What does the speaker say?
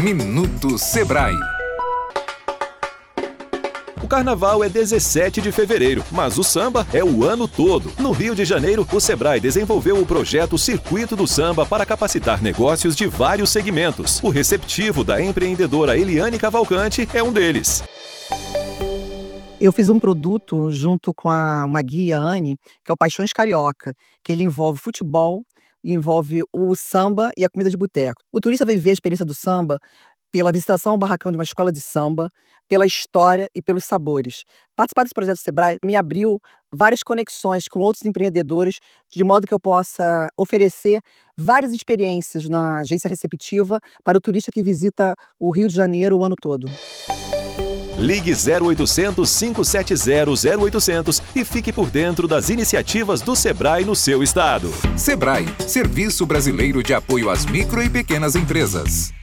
Minuto Sebrae. O carnaval é 17 de fevereiro, mas o samba é o ano todo. No Rio de Janeiro, o Sebrae desenvolveu o projeto Circuito do Samba para capacitar negócios de vários segmentos. O receptivo da empreendedora Eliane Cavalcante é um deles. Eu fiz um produto junto com uma guia, Anne, que é o Paixões Carioca, que ele envolve futebol, envolve o samba e a comida de boteco. O turista vai viver a experiência do samba pela visitação ao barracão de uma escola de samba, pela história e pelos sabores. Participar desse projeto Sebrae me abriu várias conexões com outros empreendedores, de modo que eu possa oferecer várias experiências na agência receptiva para o turista que visita o Rio de Janeiro o ano todo. Ligue 0800 570 0800 e fique por dentro das iniciativas do Sebrae no seu estado. Sebrae, Serviço Brasileiro de Apoio às Micro e Pequenas Empresas.